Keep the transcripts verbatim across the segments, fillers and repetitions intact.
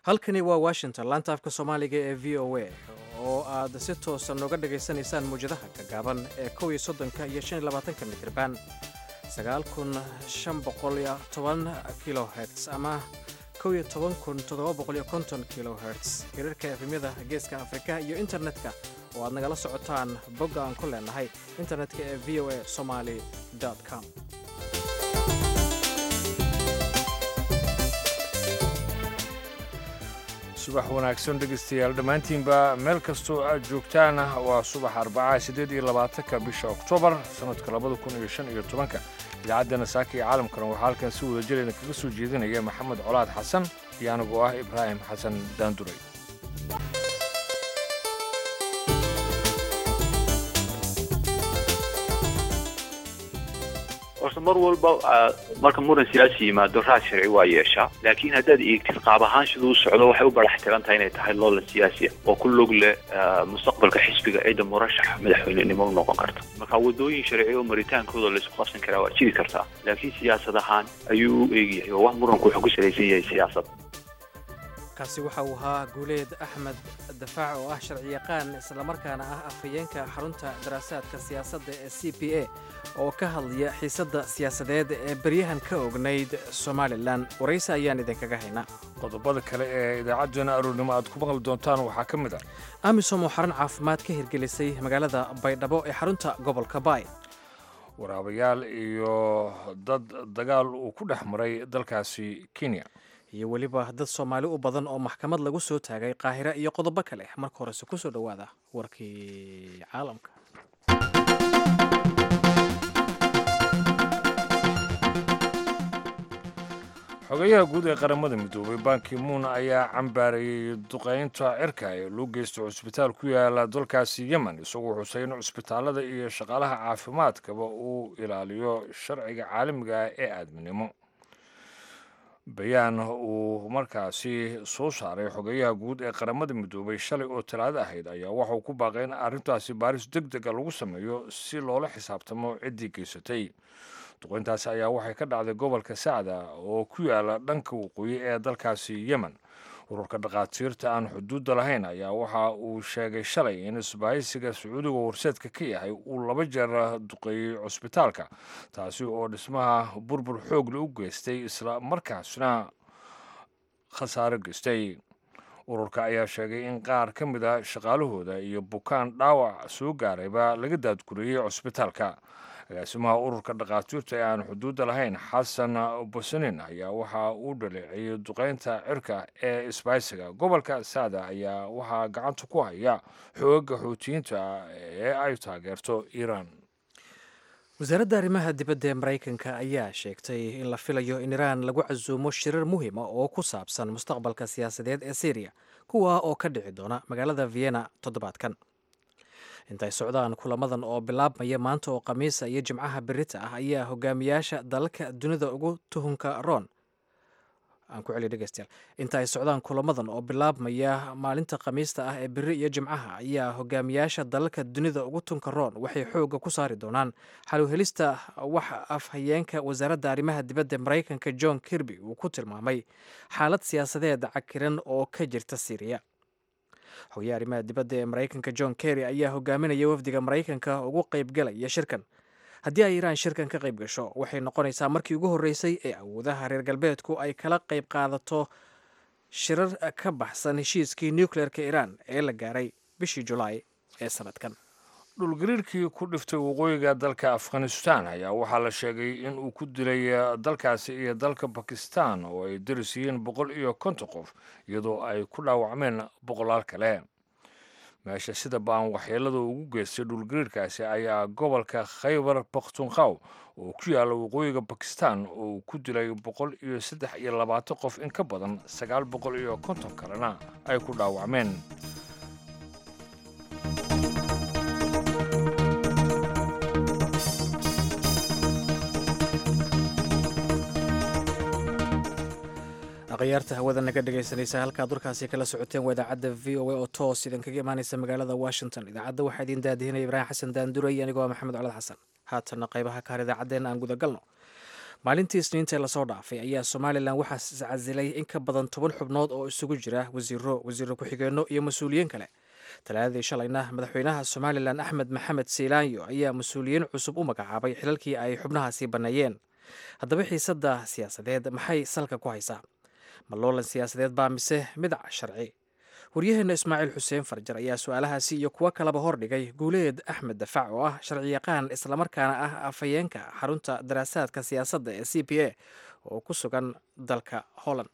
halkani waa washington laanta afka soomaaliga ee v o a oo aad si toosa nooga dhagaysanaysaan mawjadaha gagaaban ee kow iyo soddonka iyo shan iyo labaatanka mitriban sagaal kun shan boqol iyo toban kilohertz ama kow iyo toban kun toddoba boqol iyo konton kilohertz hirarka efemyada geeska afrika iyo internetka oo aad nagala socotaan bogga aan ku leenahay internetka ee v o a somali com. subax wanaagsan dhegaystayaal dhammaantiinba meel kastoo aad joogtaan waa subax arbaca siddeed iyo labaatanka bisha oktoobar sannadka labada kun iyo shan iyo tobanka idaacaddana saaka iyo caalamkana waxaa halkan si wada jirayna kaga soo jeedinaya maxamed colaad xasan iyo anigoo ah ibraahim xasan daanduray. horta mar walba marka muran siyaasi yimaado raad sharci waa yeeshaa laakiin haddaad eegtid qaab ahaan siduu socdo waxay u barax tiran tahay inay tahay loolan siyaasi oo ku log leh mustaqbalka xisbiga ciida murashax madaxweynenimo u noqon karta marka wadooyin sharci oo maritaankooda laysku qabsan karaa waa jiri kartaa laakiin siyaasad ahaan ayuu u eegyahay oo wax muranku wuxuu ku salaysan yahay siyaasad. kaasi waxa uu ahaa guuleed axmed dafaac oo ah sharci yaqaan islamarkaana ah afhayeenka xarunta daraasaadka siyaasadda ee c p a oo ka hadlaya xiisadda siyaasadeed ee beryahan ka ognayd somalilan waraysi ayaan idinkaga haynaa. qodobada kale ee idaacaddeenna aroornimo aad ku maqli doontaan waxaa ka mid ah amisom oo xarun caafimaad ka hirgelisay magaalada baydhabo ee xarunta gobolka baay, waraabayaal iyo dad dagaal uu ku dhex maray dalkaasi kenya, iyo weliba dad soomaali u badan oo maxkamad lagu soo taagay qaahira iyo qodobo kale. marka horese ku soo dhowaada warkii caalamka. xogayaha guud ee qaramada midoobay ban ki-moon ayaa cambaarayey duqaynta cirka ee loo geysto cusbitaal ku yaala dalkaasi yemen, isagoo xusay in cusbitaalada iyo shaqaalaha caafimaadkaba uu ilaaliyo sharciga caalamiga ah ee aadminimo. bayaan uu markaasi soo saaray xogayaha guud ee qaramada midoobay shalay oo talaado ahayd ayaa waxauu ku baaqay in arrintaasi baaris deg dega lagu sameeyo si loola xisaabtamo ciddii geysatay. duqayntaasi ayaa waxay ka dhacday gobolka sacda oo ku yaala dhanka waqooyi ee dalkaasi yemen. ururka dhakhaatiirta aan xuduudda lahayn ayaa waxa uu sheegay shalay in isbahaysiga sacuudiga warseedka ka yahay uu laba jeer duqeeyey cusbitaalka, taasi oo dhismaha burbur xoogle u geystay isla markaasna khasaaro geystay. ururka ayaa sheegay in qaar ka mid a shaqaalahooda iyo bukaan dhaawac soo gaarayba laga daadguriyey cusbitaalka. agaasimaha ururka dhakhaatiirta ee aan xuduudda lahayn xasan bosanin ayaa waxa uu dhaleeceeyey duqaynta cirka ee isbahaysiga. gobolka saada ayaa waxaa gacanta ku haya xoogaga xuutiyiinta ee ay taageerto iiraan. wasaaradda arrimaha dibadda ee maraykanka ayaa sheegtay in la filayo in iiraan lagu casuumo shirar muhiima oo ku saabsan mustaqbalka siyaasadeed ee syriya, kuwa oo ka dhici doona magaalada vienna toddobaadkan. intay socdaan kulamadan oo bilaabmaya maanta oo khamiisa iyo jimcaha berita ah ayaa hogaamiyaasha dalalka dunida ugu tuhunka roon aan ku celiyo dhegeystayaal inta ay socdaan kulamadan oo bilaabmaya maalinta khamiista ah ee beri iyo jimcaha ayaa hogaamiyaasha dalalka dunida ugu tunka roon waxay xoogga ku saari doonaan xal u helista wax afhayeenka wasaaradda arrimaha dibadda maraykanka john kirby uu ku tilmaamay xaalad siyaasadeed cakiran oo ka jirta syriya. xogayaha arrimaha dibadda ee maraykanka john kerry ayaa hogaaminaya wafdiga maraykanka ugu qaybgalaya shirkan. haddii ay iiraan shirkan ka qayb gasho waxay noqonaysaa markii ugu horreysay ee awoodaha reer galbeedku ay kala qayb qaadato shirar ka baxsan heshiiskii nucleerka iiraan ee la gaaray bishii julaay ee sanadkan. dhulgariirkii ku dhiftay waqooyiga dalka afghanistan ayaa waxaa la sheegay in uu ku dilay dalkaasi iyo dalka bakistan oo ay daris yihiin boqol iyo konton qof, iyadoo ay ku dhaawacmeen boqolaal kale. meesha sida baan waxyeelada ugu geystay dhulgariirkaasi ayaa gobolka khaybar bakhtunkaw oo ku yaala waqooyiga bakistan oo uu ku dilay boqol iyo saddex iyo labaatan qof, in ka badan sagaal boqol iyo konton kalena ay ku dhaawacmeen. akhyaarta hawada naga dhegaysanaysa halkaad warkaasi kala socoteen waa idaacadda v o a oo toos idinkaga imaanaysa magaalada washington. idaacadda waxaa idiin daadihinaya ibraahim xasan daanduray anigoo maxamed colad xasan. haatanna qaybaha kahar idaacaddeenna aan gudagalno. maalintii isniinta ee lasoo dhaafay ayaa somalilan waxaa iscasilay in ka badan toban xubnood oo isugu jira wasiiro wasiiro ku-xigeenno iyo mas-uuliyiin kale. talaadadii shalayna madaxweynaha somalilan axmed maxamed siilaanyo ayaa mas-uuliyiin cusub u magacaabay xilalkii ay xubnahaasi banneeyeen. haddaba xiisadda siyaasadeed maxay salka ku haysaa? ma loolan siyaasadeed baa mise mid sharci? waryaheena ismaaciil xuseen farjar ayaa su-aalahaasi iyo kuwo kaleba hordhigay guuleed axmed dafac oo ah sharci yaqaan islamarkaana ah afhayeenka xarunta daraasaadka siyaasadda ee c p a oo ku sugan dalka holland.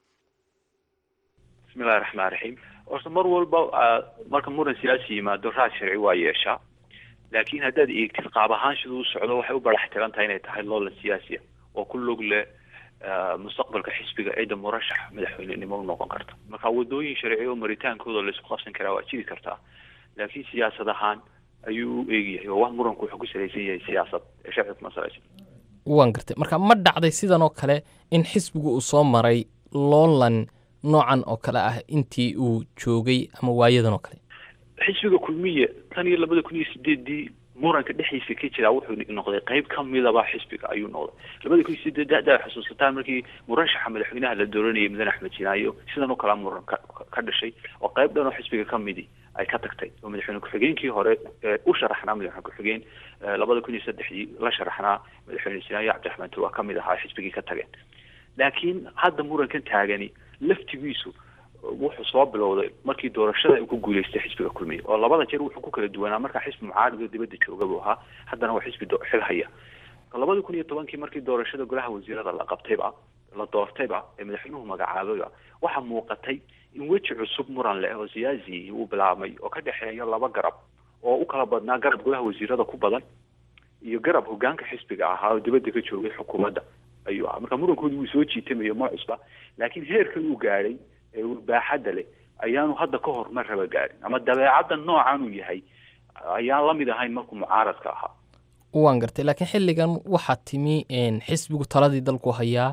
bismillahi raxmaan raxiim. horta mar walba marka muran siyaasi yimaado raad sharci waa yeeshaa, laakiin haddaad eegtid qaab ahaan siduu u socdo waxay u barax tiran tahay inay tahay loolan siyaasiya oo ku lug leh mustaqbalka xisbiga ciida murashax madaxweynenimo u noqon karta. marka wadooyin sharci oo maritaankooda laisku qabsan karaa waa jiri kartaa, laakiin siyaasad ahaan ayuu u eegyahay oo wax muranku wuxuu ku salaysan yahay siyaasad ee sharci kuma salaysan. waan gartay. marka ma dhacday sidan oo kale in xisbigu uu soo maray loolan noocan oo kale ah intii uu joogay ama waayadan oo kale? xisbiga kulmiye tan iyo labada kun iyo sideedii muranka dhexdiisa ka jira wuxuu noqday qayb ka midaba xisbiga ayuu noqday. labada kun iyo sideed daa xusuusataan markii murashaxa madaxweynaha la dooranayay mudane axmed jinaayo sidan oo kale muran ka dhashay oo qayb dhan oo xisbiga ka midi ay ka tagtay oo madaxweyne ku-xigeenkii hore u sharaxnaa madaxweyne ku-xigeen labada kun iyo saddexdii la sharaxnaa madaxweyne jinaayo cabdiraxmaan tuur waa ka mid ahaa xisbigii ka tageen. laakiin hadda murankan taagani laftigiisu wuxuu soo bilowday markii doorashada uu ku guuleystay xisbiga kulmiye oo labada jeer wuxuu ku kala duwanaa markaa xisbi mucaarad oo dibadda jooga buu ahaa, haddana waa xisbi xil haya. labada kun iyo tobankii markii doorashada golaha wasiirada la qabtayba la doortayba ee madaxweynuhu magacaabayba waxaa muuqatay in weji cusub muran leh oo siyaasi uu bilaabmay oo ka dhexeeya laba garab oo u kala badnaa garab golaha wasiirada ku badan iyo garab hogaanka xisbiga ahaa oo dibadda ka joogay xukuumadda ayuu ahaa. marka murankoodii wuu soo jiitamayo ma cusba, laakiin heerkan uu gaadhay ee baaxadda leh ayaanu hadda ka hor mar raba gaarin ama dabeecadda noocan uu yahay ayaan la mid ahayn markuu mucaaradka ahaa. waan gartay. laakiin xilligan waxaa timi xisbigu taladii dalku hayaa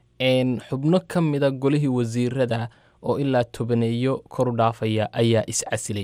xubno ka mida golihii wasiirada oo ilaa tobaneeyo koru dhaafaya ayaa iscasilay.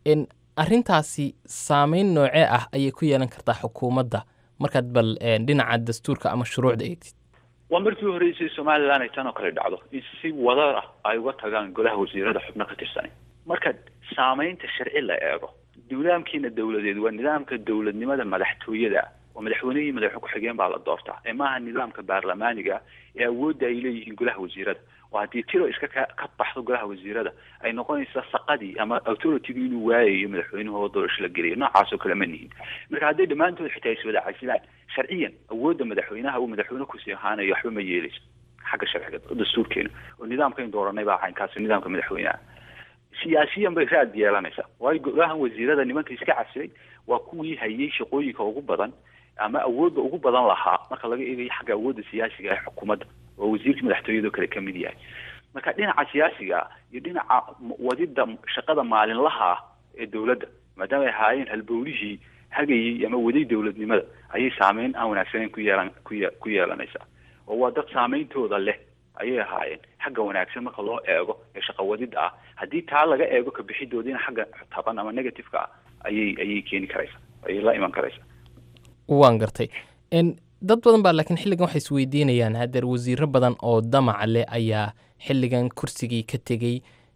arrintaasi saameyn noocee ah ayay ku yeelan kartaa xukuumadda markaad bal dhinaca dastuurka ama shuruucda eegtid? waa markii horeysay somalilan ay tan oo kale dhacdo in si wadar ah ay uga tagaan golaha wasiirada xubno ka tirsanay. marka saameynta sharci la eego nidaamkiina dowladeed waa nidaamka dowladnimada madaxtooyada oo madaxweynihii madaxweyne ku-xigeen baa la doortaa ee maaha nidaamka baarlamaaniga ee awoodda ay leeyihiin golaha wasiirada. oo haddii tiro iska ka ka baxdo golaha wasiirada ay noqonaysa saqadii ama authority-gu inuu waayayo madaxweynuhu oo doorasho la geliyo. noocaas oo kale ma nihin. marka hadday dhammaantood xitaa is wada casilaan sharciyan awoodda madaxweynaha uu madaxweyne kusii ahaanayo waxba ma yeelayso xagga sharciga dastuurkeena oo nidaamkayn dooranay baa caynkaas nidaamka madaxweynaha. siyaasiyan bay raad yeelanaysaa waayo golaha wasiirada nimanka iska casilay waa kuwii hayay shaqooyinka ugu badan ama awoodda ugu badan lahaa marka laga eegayo xagga awoodda siyaasiga ee xukuumadda oo wasiirka madaxtooyada kale ka mid yahay. marka dhinaca siyaasiga iyo dhinaca wadida shaqada maalinlaha ee dowladda maadaama ay ahaayeen halbowlihii hagayay ama waday dowladnimada ayay saameyn aan wanaagsaneyn ku yeelan ku yeelanaysaa oo waa dad saameyntooda leh ayay ahaayeen xagga wanaagsan marka loo eego ee shaqa wadida ah. haddii taa laga eego ka bixidoodina xagga taban ama negative-ka ah ayay ayay keeni karaysaa ayay la iman karaysaa. waan gartay. dad badan baa laakiin xilligan waxay isweydiinayaan hadeer wasiiro badan oo damac leh ayaa xilligan kursigii ka tegey.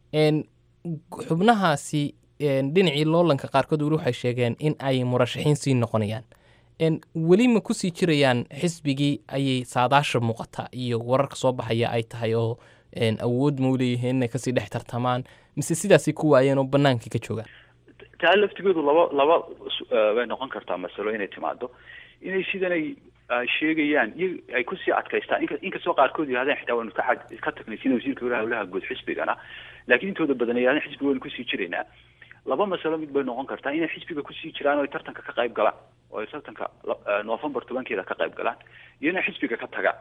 xubnahaasi dhinacii loolanka qaarkood weli waxay sheegeen in ay murashaxiin sii noqonayaan. weli ma kusii jirayaan xisbigii ayay saadaasha muuqata iyo wararka soo baxaya ay tahay oo awood ma u leeyihiin inay kasii dhex tartamaan mise sidaasay ku waayeen oo bannaankii ka joogaan? taa laftigoodu laba laba way noqon kartaa masalo inay timaado inay sidanay sheegayaan iyo ay kusii adkaystaan inkastoo qaarkood yidhahdeen xitaa waynu ka ka tagnay sida wasiirka walaha walaha guud xisbigana, laakiin intooda badan yidhahdeen xisbiga waynu kusii jiraynaa. laba masalo mid bay noqon kartaa inay xisbiga kusii jiraan oo ay tartanka ka qayb galaan oo ay tartanka November tobankeeda ka qayb galaan iyo inay xisbiga ka tagaan.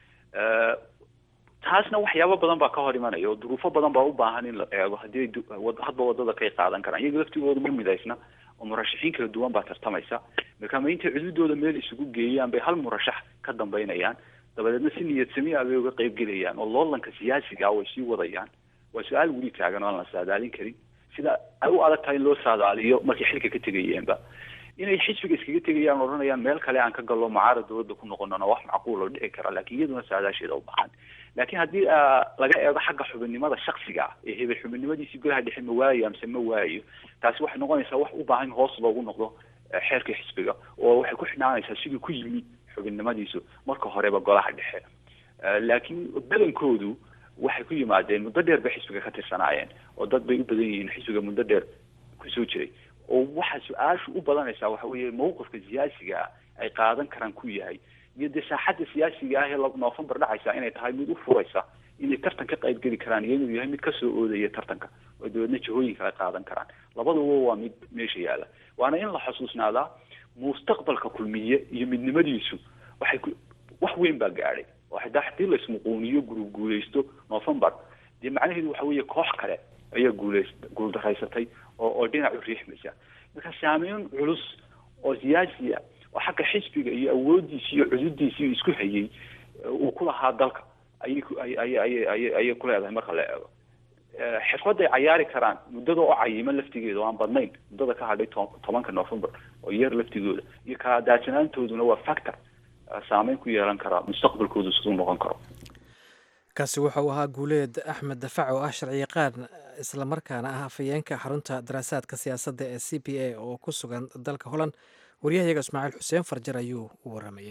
taasna waxyaabo badan baa ka hor imanaya oo duruufo badan baa u baahan in la eego haddii hadba wadada kay qaadan karaan. iyaga laftigooda ma midaysna oo murashaxiin kala duwan baa tartamaysa. marka ma intay cududooda meel isugu geeyaan bay hal murashax ka dambeynayaan dabadeedna si niyad sami ah bay uga qayb gelayaan oo loolanka siyaasiga way sii wadayaan. waa su-aal weli taagan oo aan la saadaalin karin sida ay u adag tahay in loo saadaaliyo markay xilka ka tegayeenba. inay xisbiga iskaga tegayaan odhanayaan meel kale aan ka gallo mucaarad dowladda ku noqonana wax macquul oo dhici kara laakiin iyaduna saadaasheeda u baahan laakiin haddii laga eego xagga xubinnimada shaksiga ah ee hebel xubinnimadiisii golaha dhexe ma waayo amse ma waayo taasi waxay noqonaysaa wax u baahan hoos loogu noqdo xeerka xisbiga oo waxay ku xidhnaanaysaa sidii ku yimi xubinnimadiisu marka horeba golaha dhexe laakiin badankoodu waxay ku yimaadeen muddo dheer bay xisbiga ka tirsanaayeen oo dad bay u badan yihiin xisbiga muddo dheer kusoo jiray oo waxa su-aashu u badanaysaa waxa weeye mawqifka siyaasiga ah ay qaadan karaan ku yahay iyo dee saaxadda siyaasiga ah ee November dhacaysa inay tahay mid u furaysa inay tartan ka qayb geli karaan iyo inuu yahay mid ka soo oodaya tartanka oo dowladna jihooyinka ay qaadan karaan labaduba waa mid meesha yaala waana in la xusuusnaadaa mustaqbalka kulmiye iyo midnimadiisu waxay wax weyn baa gaadhay oo hadaa hadii la ismuquuniyo group guuleysto November dee macnaheedu waxa weeye koox kale ayaa guuleystay guul daraysatay oo oo dhinac u riixmaysa marka saameyn culus oo siyaasi ah oo xagga xisbiga iyo awoodiisa iyo cududiisa isku hayay uu ku lahaa dalka ay ay ay ay ku leedahay marka la eego xirfad ay ciyaari karaan muddada oo cayiman laftigeeda oo aan badnayn muddada ka hadhay tobanka November oo yeer laftigooda iyo ka daasanaantooduna waa factor saameyn ku yeelan kara mustaqbalkooda sidoo noqon karo kaasi waxa uu ahaa Guuleed Axmed Dafac oo ah sharciyaqaan isla markaana ah afayeenka xarunta daraasaadka siyaasadda ee C P A oo ku sugan dalka Holland wariyahayaga Ismaaciil Xuseen Farjar ayuu u waramayay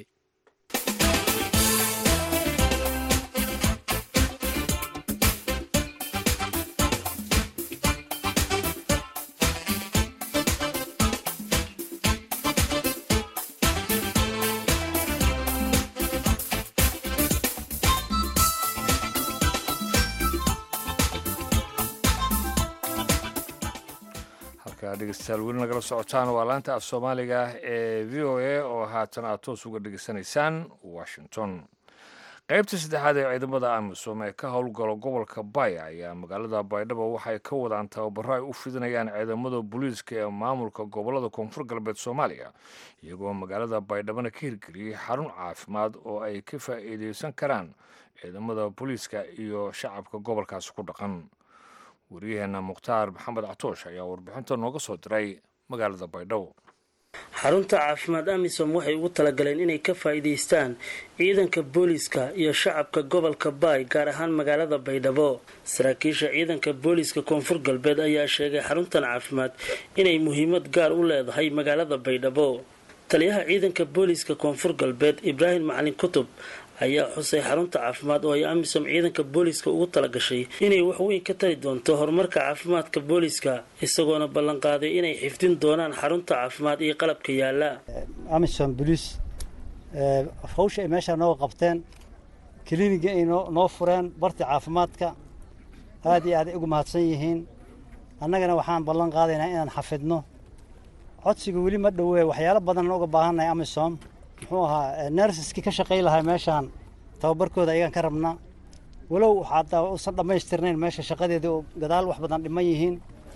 dhegeystayaal weli nagala socotaan waa laanta af soomaaliga ee v o a oo haatan aad toos uga dhegeysanaysaan washington qaybta saddexaad ee ciidamada amisom ee ka howlgalo gobolka Bay ayaa magaalada Baydhabo waxay ka wadaan tababaro ay u fidinayaan ciidamada booliiska ee maamulka gobolada koonfur galbeed Soomaaliya iyagoo magaalada Baydhabona ka hirgeliyay xarun caafimaad oo ay ka faa'iideysan karaan ciidamada booliiska iyo shacabka gobolkaas ku dhaqan wariyaheena Mukhtaar Maxamed Catoosh ayaa warbixinta nooga soo diray magaalada Baydhabo xarunta caafimaad amisom waxay ugu talagaleen inay ka faa'iideystaan ciidanka booliiska iyo shacabka gobolka Bay gaar ahaan magaalada Baydhabo saraakiisha ciidanka booliiska koonfur galbeed ayaa sheegay xaruntan caafimaad inay muhiimad gaar u leedahay magaalada Baydhabo taliyaha ciidanka booliiska koonfur galbeed Ibrahim Macalin Kutub ayaa xusay xarunta caafimaad oo ay amisom ciidanka booliiska ugu talagashay inay wax weyn ka tari doonto horumarka caafimaadka booliiska isagoona ballan qaaday inay xifdin doonaan xarunta caafimaad iyo qalabka yaala amisom booliis ee hawsha ay meesha noo qabteen kliniga ay noo fureen barta caafimaadka aad iyo aad ugu mahadsan yihiin annagana waxaan ballan qaadaynaa inaan xafidno codsiga weli ma dhaweey waxyaalo badan uga baahanay amisom muxuu ahaa nurseski ka shaqeey lahaa meeshaan tababarkooda ayagaan ka rabnaa walow waxaa uusan dhammaystirnayn meesha shaqadeeda oo gadaal wax badan dhiman yihiin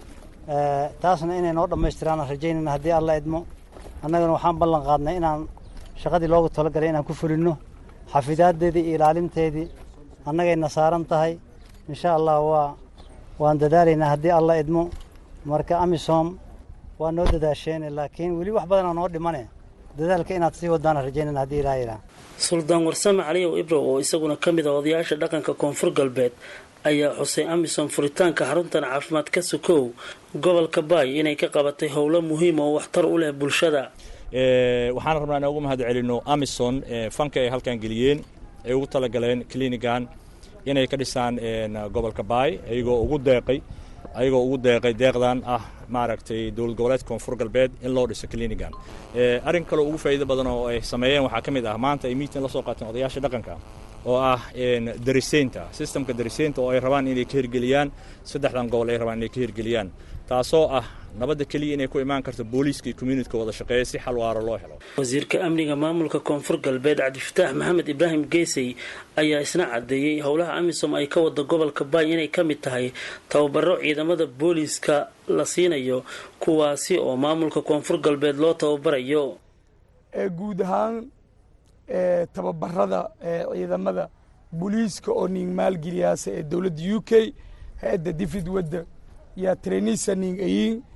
taasna inay noo dhammaystiraan rajaynayna haddii alla idmo annagana waxaan ballan qaadnay inaan shaqadii loogu talagalay inaan ku fulinno xafidaadeedii iyo ilaalinteedii annagayna saaran tahay insha allah waa waan dadaalaynaa haddii alla idmo marka amisom waa noo dadaasheen laakiin weli wax badan oo noo dhimane dadaalka inaad sii wadaan rajaynayna haddii ilaahay ilaa suldaan warsame caliyow ibrow oo isaguna ka mid ah odayaasha dhaqanka koonfur galbeed ayaa xusay amisom furitaanka xaruntan caafimaad ka sukow gobolka Bay inay ka qabatay howlo muhiim oo waxtar u leh bulshada waxaan rabnaa inaan ugu mahad celino amisom fanka ay halkan geliyeen ay ugu talagaleen klinigan inay ka dhisaan gobolka Bay ayagoo ugu deeqay ayagoo ugu deeqay deeqdan ah maaragtay dowlad goboleedka koonfur galbeed in loo dhiso klinigan ee arin kale ugu faa'iido badan oo ay sameeyeen waxa kamid ah maanta ay meeting la soo qaateen odayaasha dhaqanka oo ah in dariseenta systemka dariseenta oo ay rabaan inay ka hirgeliyaan saddexdan gobol ay rabaan inay ka hirgeliyaan taasoo ah nabadda kaliya inay ku imaan karto booliiska iyo community wada shaqeeya si xal waara loo helo wasiirka amniga maamulka koonfur galbeed Cabdifataax Maxamed Ibrahim Geesay ayaa isna cadeeyay howlaha amisom ay ka wada gobolka Bay inay ka mid tahay tababaro ciidamada booliiska la siinayo kuwaasi oo maamulka koonfur galbeed loo tababarayo ee guud ahaan ee tababarada ee ciidamada booliiska oo nin maalgeliyaasay ee dawladda U K hay'adda difid wadda ya traineesaning ayin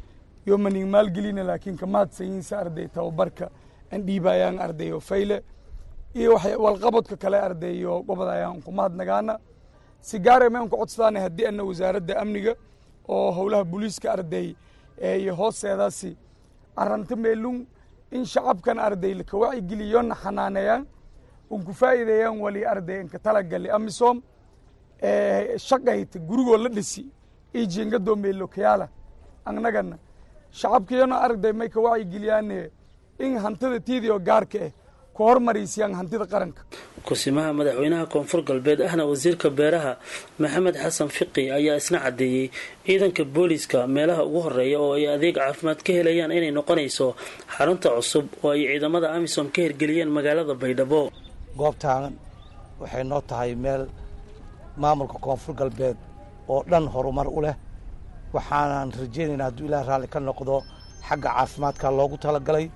yo maning maalgelina laakiin ka mahadsanyiinsa arday tababarka an dhiibayaan ardayo fayle iyo waxay walqabadka kale ardayo gobodayaan ku mahadnagaana si gaar ah aan ku codsadaan haddii anna wasaaradda amniga oo howlaha booliiska arday ee hooseedaasi aranta meelun in shacabkan arday la ka wacyi geliyona xanaaneeyaan un ku faa'iideeyaan wali arday in ka talagali amisom ee shaqayta gurigoo la dhisi iyo jingadoo meelo kayaala annagana shacabkiyana arday may ka wacyi geliyaan in hantida tiidiyo gaarka ah ku hormariyaan hantida qaranka kusimaha madaxweynaha koonfur galbeed ahna wasiirka beeraha maxamed xasan fiqi ayaa isna cadeeyay ciidanka booliiska meelaha ugu horeeya oo ay adeeg caafimaad ka helayaan inay noqonayso xarunta cusub oo ay ciidamada amisom ka hirgeliyeen magaalada baydhabo goobtaan waxay noo tahay meel maamulka koonfur galbeed oo dhan horumar u leh waxaanan rajaynaynaa hadduu ilaah raalli ka noqdo xagga caafimaadka loogu talagalay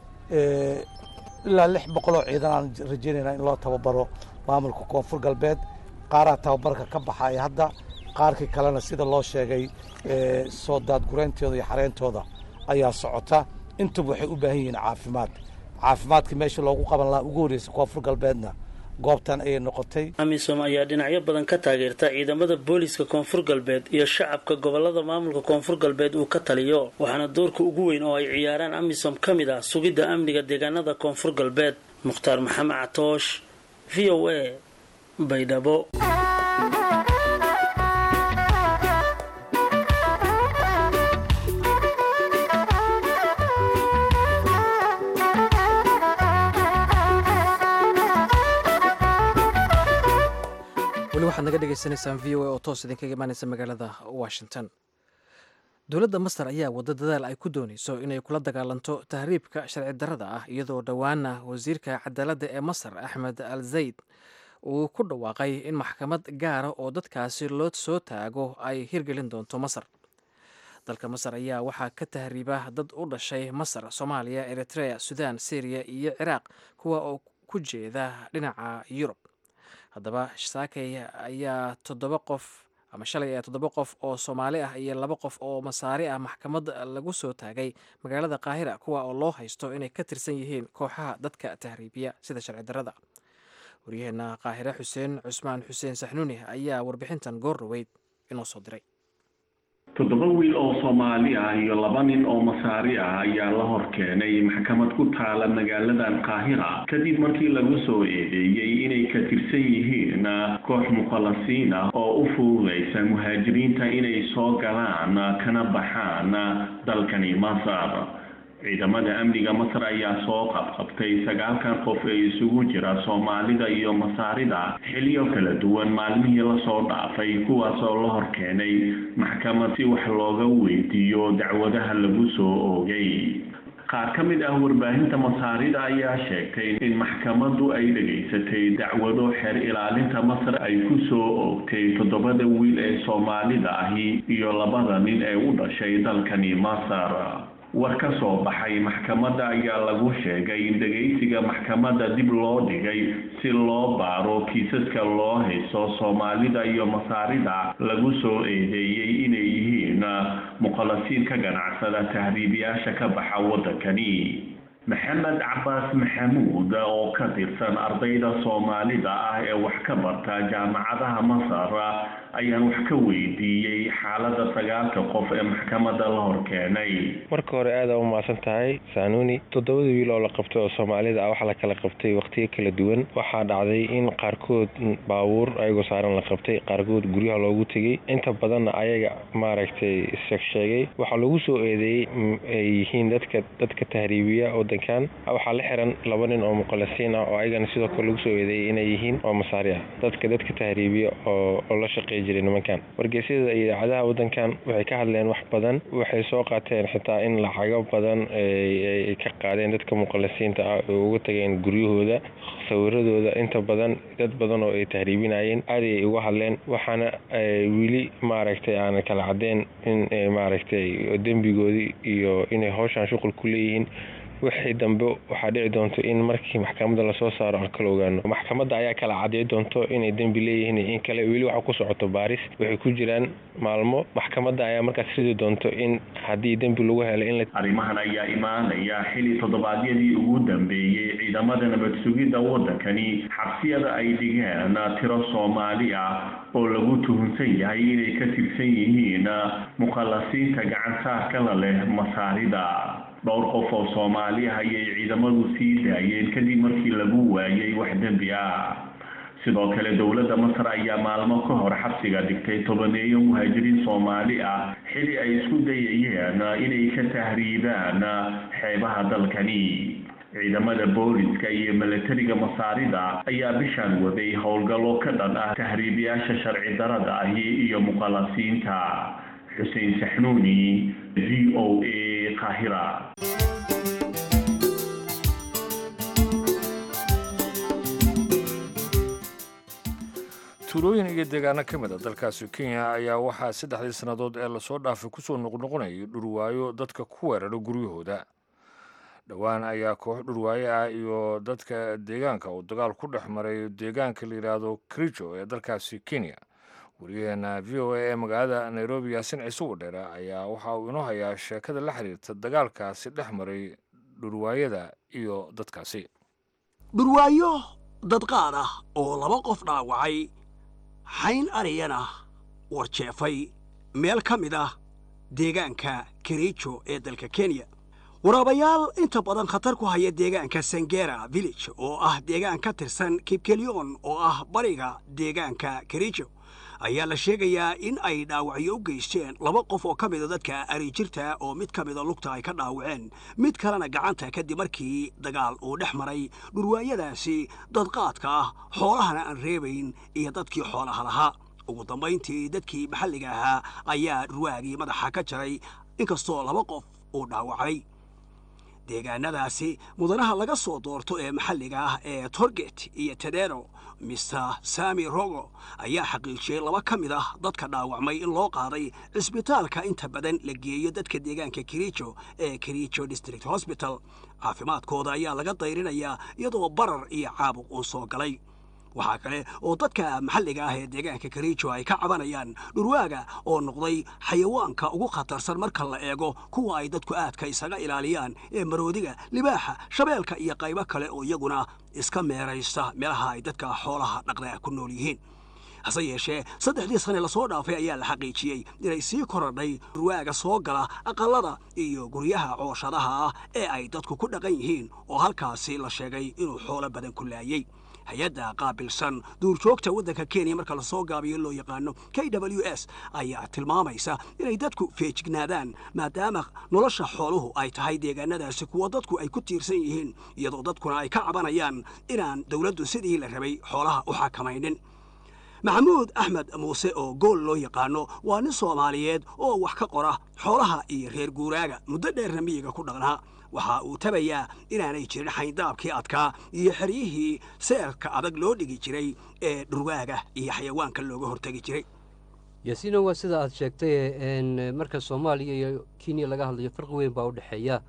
ilaa lix boqoloo ciidan aan rajaynaynaa in loo tababaro maamulka koonfur galbeed qaaraha tababarka ka baxaya hadda qaarkii kalena sida loo sheegay soo daadgurayntooda iyo xareyntooda ayaa socota intuba waxay u baahan yihiin caafimaad caafimaadka meesha loogu qaban lahaa ugu horreysa koonfur galbeedna goobtan ayay noqotay amisom ayaa dhinacyo badan ka taageerta ciidamada booliiska koonfur galbeed iyo shacabka gobolada maamulka koonfur galbeed uu ka taliyo waxaana doorka ugu weyn oo ay ciyaaraan amisom ka mid ah sugidda amniga deegaanada koonfur galbeed mukhtaar maxamed catoosh v o a baydhabo waxaad naga dhegaysanaysaan v o a oo toos idinkaga imaanaysa magaalada washington dowladda masar ayaa waddo dadaal ay ku doonayso inay kula dagaalanto tahriibka sharci darrada ah iyadoo dhowaana wasiirka cadaaladda ee masar axmed al zayd uu ku dhawaaqay in maxkamad gaara oo dadkaasi loo soo taago ay hirgelin doonto masar dalka masar ayaa waxaa ka tahriiba dad u dhashay masar soomaaliya eritrea sudan syriya iyo ciraaq kuwa oo ku jeeda dhinaca yurub haddaba saakay ayaa toddoba qof ama shalay ayaa toddoba qof oo soomaali ah iyo laba qof oo masaari ah maxkamad lagu soo taagay magaalada qaahira kuwa oo loo haysto inay ka tirsan yihiin kooxaha dadka tahriibiya sida sharci darrada waryaheena qaahire xuseen cusmaan xuseen saxnuuni ayaa warbixintan goor dhaweyd inoo soo diray toddoba wiil oo soomaali ah iyo laba nin oo masaari ah ayaa la hor keenay maxkamad ku taala magaaladan qaahira kadib markii lagu soo eedeeyey inay ka tirsan yihiin koox muqallasiin ah oo u fududaysa muhaajiriinta inay soo galaan kana baxaan dalkani masar ciidamada amniga masar ayaa soo qabqabtay sagaalkan qof ee isugu jira soomaalida iyo masaarida xilliyo kala duwan maalmihii lasoo dhaafay kuwaas oo la hor keenay maxkamad si wax looga weydiiyo dacwadaha lagu soo oogay qaar ka mid ah warbaahinta masaarida ayaa sheegtay in maxkamaddu ay dhegaysatay dacwado xeer ilaalinta masar ay ku soo oogtay toddobada wiil ee soomaalida ahi iyo labada nin ee u dhashay dalkani masar war ka soo baxay maxkamadda ayaa lagu sheegay in dhegaysiga maxkamadda dib loo dhigay si loo baaro kiisaska loo haysto soomaalida iyo masaarida lagu soo eedeeyey inay yihiin muqallasiin ka ganacsada tahriibiyaasha ka baxa waddankani maxamed cabaas maxamuud oo ka tirsan ardayda soomaalida ah ee wax ka barta jaamacadaha masar ayaan wax ka weydiiyey xaaladda sagaalka qof ee maxkamadda la hor keenay marka hore aad u mahadsan tahay saanuuni toddobada wiil oo la qabtay oo soomaalida ah waxaa la kala qabtay waqtiyo kala duwan waxaa dhacday in qaarkood baabuur ayagoo saaran la qabtay qaarkood guryaha loogu tegey inta badanna ayaga maaragtay sheegsheegay waxaa lagu soo eedeeyey ay yihiin dadka dadka tahriibiya waddankan waxaa la xiran laba nin oo muqallasiin ah oo ayagana sidoo kale lagu soo eedeeyey inay yihiin oo masaari ah dadka dadka tahriibiya oo oo la shaqeeya jiray nimankan wargeysyada iyo idaacadaha waddankan waxay ka hadleen wax badan waxay soo qaateen xitaa in lacago badan ay ka qaadeen dadka muqallasiinta ah oo uga tageen guryahooda sawiradooda inta badan dad badan oo ay tahriibinayeen aad ay uga hadleen waxaana wili maaragtay aan kala cadeen in maaragtay dembigoodii iyo inay hawshan shuqul ku leeyihiin wixii dambe waxaa dhici doonto in markii maxkamadda lasoo saaro aan kala ogaano maxkamadda ayaa kala cadey doonto inay dembi leeyihiin in kale weli waxa ku socoto baaris waxay ku jiraan maalmo maxkamadda ayaa markaas ridi doonto in haddii dembi lagu helo in arrimahan ayaa imaanaya xili toddobaadyadii ugu dambeeyey ciidamada nabad sugidda waddankani xabsiyada ay dhigeen tiro Soomaali ah oo lagu tuhunsan yahay inay ka tirsan yihiin mukhallasiinta gacansaarka la leh masaarida dhowr qof oo Soomaali ah ayay ciidamadu sii daayeen kadib markii lagu waayay wax dembi ah sidoo kale dowladda Masar ayaa maalmo ka hor xabsiga dhigtay tobaneeyo muhaajiriin Soomaali ah xili ay isku dayayeen inay ka tahriibaan xeebaha dalkani ciidamada booliska iyo militariga masaarida ayaa bishan waday howlgallo ka dhan ah tahriibiyaasha sharci darada ah iyo mukhallasiinta Xuseen Saxnuuni V O A Qaahira tuulooyin iyo deegaano ka mid a dalkaasi Kenya ayaa waxaa saddexdii sannadood ee lasoo dhaafay kusoo noqnoqonayay dhurwaayo dadka ku weerara guryahooda dhowaan ayaa koox dhurwaayo ah iyo dadka deegaanka uu dagaal ku dhex maray deegaanka la yidhaahdo Kericho ee dalkaasi Kenya wariyaheena V O A ee magaalada Nairobi Yaasin Ciise Wadheere ayaa waxa uu inoo hayaa sheekada la xiriirta dagaalkaasi dhex maray dhurwaayada iyo dadkaasi dhurwaayo dad qaad ah oo laba qof dhaawacay xayn ariyana warjeefay meel ka mid ah deegaanka Kericho ee dalka Kenya waraabayaal inta badan khatar ku haya deegaanka Sangera village oo ah deegaan ka tirsan Kipkelion oo ah bariga deegaanka Kericho ayaa la sheegayaa in ay dhaawacyo u geysteen laba qof oo ka mid ah dadka ari jirta oo mid ka mid ah lugta ay ka dhaawaceen mid kalena gacanta kadib markii dagaal uu dhex maray dhurwaayadaasi dad qaadka ah xoolahana aan reebayn iyo dadkii xoolaha lahaa ugu dambayntii dadkii maxalliga ahaa ayaa dhurwaagii madaxa ka jaray inkastoo laba qof uu dhaawacay deegaanadaasi mudanaha laga soo doorto ee maxalliga ah ee Torget iyo Tedero mister Sami Rogo ayaa xaqiijiyay laba ka mid ah dadka dhaawacmay in loo qaaday isbitaalka inta badan la geeyo dadka deegaanka Kericho ee Kericho District Hospital caafimaadkooda ayaa laga dayrinayaa iyadoo barar iyo caabuq uu soo galay waxaa kale oo dadka maxalliga ah ee deegaanka Kericho ay ka cabanayaan dhurwaaga oo noqday xayawaanka ugu khatarsan marka la eego kuwa ay dadku aadka isaga ilaaliyaan ee maroodiga libaaxa shabeelka iyo qaybo kale oo iyaguna iska meeraysta meelaha ay dadka xoolaha dhaqda ku nool yihiin hase yeeshee saddexdii sane lasoo dhaafay ayaa la xaqiijiyey inay sii korodhay dhurwaaga soo gala aqalada iyo guryaha cooshadaha ah ee ay dadku ku dhaqan yihiin oo halkaasi la sheegay inuu xoolo badan ku laayay hay-adda qaabilsan duurjoogta waddanka Kenya marka la soo gaabiyo loo yaqaano K W S ayaa tilmaamaysa inay dadku feejignaadaan maadaama nolosha xooluhu ay tahay deegaanadaasi kuwa dadku ay ku tiirsan yihiin iyadoo dadkuna ay ka cabanayaan inaan dawladdu sidii la rabay xoolaha u xakamaynin maxamuud axmed muuse oo gool loo yaqaano waa nin Soomaaliyeed oo wax ka qora xoolaha iyo reer guuraaga muddo dheer miyiga ku dhaqnaa waxa uu tabayaa inaanay jirin xayndaabkii adkaa iyo xeryihii seerka adag loo dhigi jiray ee dhurwaaga iyo xayawaanka looga hortagi jiray yasino waa sida aad sheegtay in marka Soomaaliya iyo Kenya laga hadlayo farqi weyn baa u dhaxeeya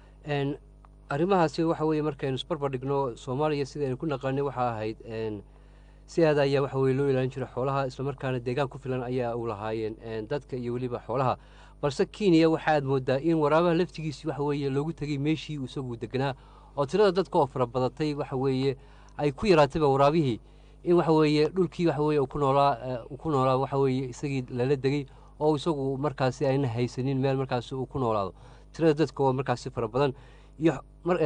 in arrimahaasi waxa weeye markaynu isbarbar dhigno Soomaaliya sida ay ku naqaanay waxa ahayd in siyaada ayaa waxa weeye loo ilaalin jiray xoolaha isla markaana deegaan ku filan ayaa u lahaayeen dadka iyo waliba xoolaha balse Kenya waxaad moodaa in waraabaha laftigiisa waxa weeye loogu tagay meeshii uu isagu deganaa oo tirada dadka oo fara badatay waxa weeye ay ku yaraatay waraabihii in waxa weeye dhulkii waxa weeye ku noolaa ku noolaa waxa weeye isagii lala degay oo isagu markaasi ayna haysanin meel markaasi uu ku noolaado tirada dadka oo markaasi fara badan iyo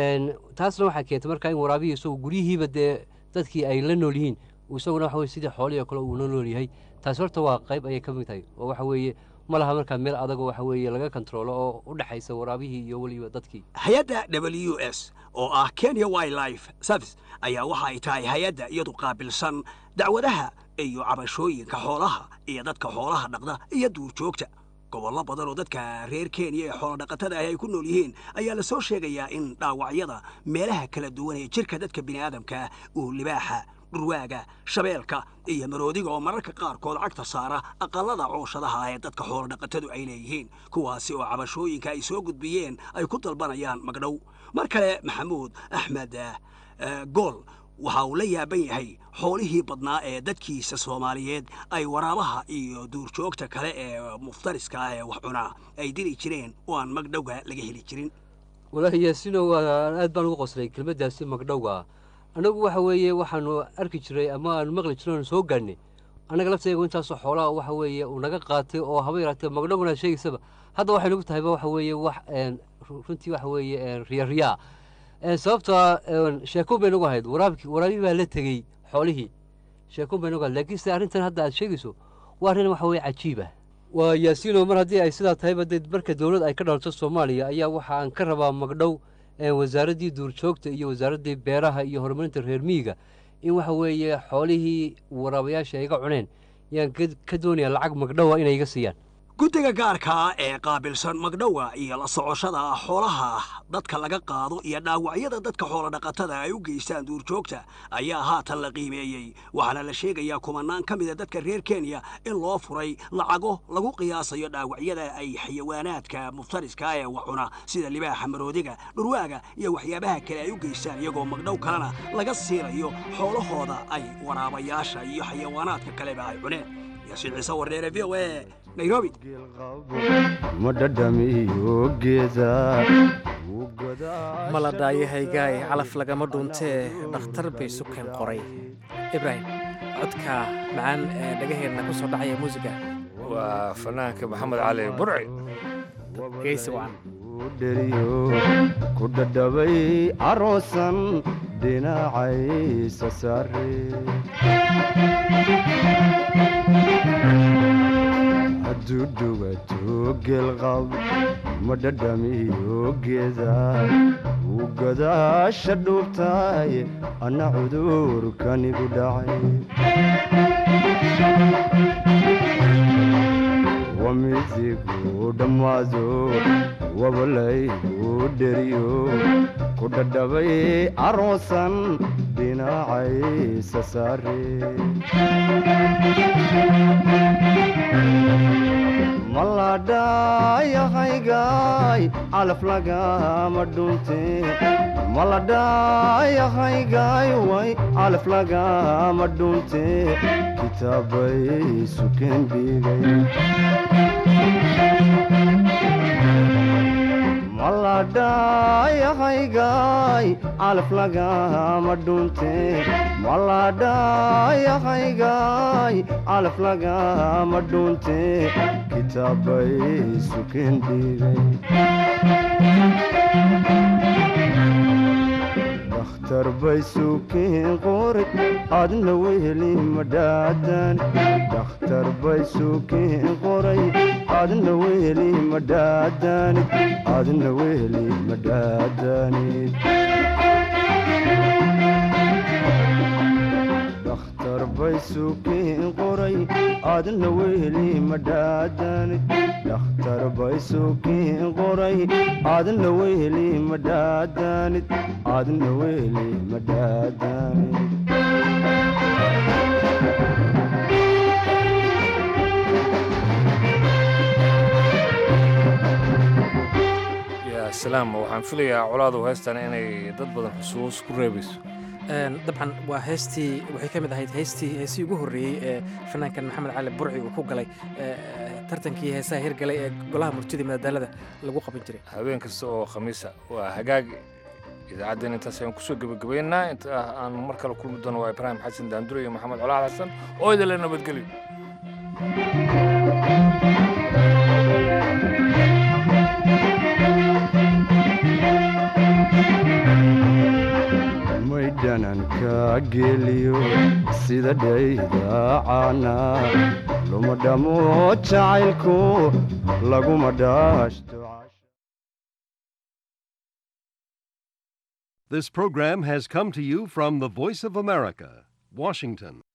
taasna waxa keentay markaa in waraabihii isagu gurihiiba dee dadkii ay la nool yihiin isaguna waxa weeye sidii xoolihi kale uu nool yahay taas horta waa qayb ay ka mid tahay oo waxa weeye malaha marka meel adag waxa weeye laga control oo u dhaxaysa waraabihii iyo waliba dadkii hay'adda W S oo ah Kenya Wildlife Service ayaa waxa ay tahay hay'adda iyadu qaabilsan dacwadaha iyo cabashooyinka xoolaha iyo dadka xoolaha dhaqda iyo duurjoogta gobollo badan oo dadka reer Kenya ee xoolo dhaqatada ay ku nool yihiin ayaa la soo sheegayaa in dhaawacyada meelaha kala duwan ee jirka dadka bini'aadamka uu libaaxa dhurwaaga shabeelka iyo maroodiga oo mararka qaarkood cagta saara aqallada cooshadaha ee dadka xoolo dhaqatadu ay leeyihiin kuwaasi oo cabashooyinka ay soo gudbiyeen ay ku dalbanayaan magdhow mar kale maxamuud axmed gool waxa uu la yaaban yahay xoolihii badnaa ee dadkiisa soomaaliyeed ay waraabaha iyo duurjoogta kale ee muftariska ah ee wax cunaa ay dili jireen oo aan magdhowga laga heli jirin walaahi yaasino waa aad baan ugu qoslay kelmaddaasi magdhowga annagu waxa weeye waxaanu arki jiray ama aanu maqli jiray oonu soo gaadhnay annaga laftaygu intaasoo xoolaha waxa weeye uu naga qaatay oo haba yaraatee magdhowgana sheegaysaba hadda waxay nagu tahayba waxa weeye wax runtii waxa weeye riyariyaa sababta sheekun bay nagu ahayd waraabki waraabii baa la tegey xoolihii sheekun bay nagu ahayd laakiin se arrintan hadda aad sheegayso waa arrin waxa weeye cajiib ah waa yaasiino mar haddii ay sidaa tahayba dee marka dowlad ay ka dhalto soomaaliya ayaa waxa aan ka rabaa magdhow wasaaraddii duurjoogta iyo wasaaraddii beeraha iyo horumarinta reer miyiga in waxa weeye xoolihii waraabayaasha ay iga cuneen yaan ka doonaya lacag magdhowa inay iga siiyaan guddiga gaarka ee qaabilsan magdhowa iyo la socoshada xoolaha dadka laga qaado iyo dhaawacyada dadka xoolodhaqatada ay u geystaan duurjoogta ayaa haatan la qiimeeyey waxaana la sheegayaa kumanaan ka mida dadka reer kenya in loo furay lacago lagu qiyaasayo dhaawacyada ay xayawaanaadka muftariska ee waxcuna sida libaaxa maroodiga dhurwaaga iyo waxyaabaha kale ay u geystaan iyagoo magdhow kalena laga siinayo xoolahooda ay waraabayaasha iyo xayawaanaadka kaleba ay cuneen yaasiin ciise warneere v o a nairobi ma la dhaayahaygaay calaf lagama dhuuntee dhakhtar bay sukan qoray ibraahim codka macaan ee dhagaheenna ku soo dhacaya muusiga waa fanaanka maxamed cali burci geysi wacan ku dhadhabay aroosan dhinacaysa saare hadduu dhugato geelqab ma dhadhamiyo geeda wuu gadaasha dhuubtaay anna cudurkanigu dhacay wamidigu dhammaado wabalaygu dheriyo ku dhadhabay aroosan dhinacaysa saare maladhayahaygaay calaf lagama dhunte maladhayahaygaay way calaf lagama dhunte kitaabay suken dhigay maladhayahaygaay calaf lagama dhunte maladhayahaygaay calaf lagama dhunte kitaabay suken dhigay dakhtar bay suken qori adna weheli madhaadan dakhtar bay suken qoray adna weheli madhaadanid adna weheli madhaadanid dakhtar bay suken qoray adna weheli madhaadanid dakhtar bay suken qoray adna weheli madhaadanid adna weheli madhaadanid salaam waxaan filayaa colaadu heestan inay dad badan xusuus ku reebayso dabcan waa heestii waxay ka mid ahayd heestii heesii ugu horreeyey ee fanaankan maxamed cali burci uu ku galay tartankii heesaha hirgalay ee golaha murtida madadaalada lagu qaban jiray habeen kasta oo khamiisa waa hagaag idaacaddan intaas ayaan kusoo gebagabaynaa inta aan mar kale kulmi doono waa ibraahim xasan daandure iyo maxamed colaal xasan oo idinle nabadgelyo maydhananka geliyo sida dhaydaacana luma dhamo jacaylku laguma dhaashto. This program has come to you from the Voice of America, Washington.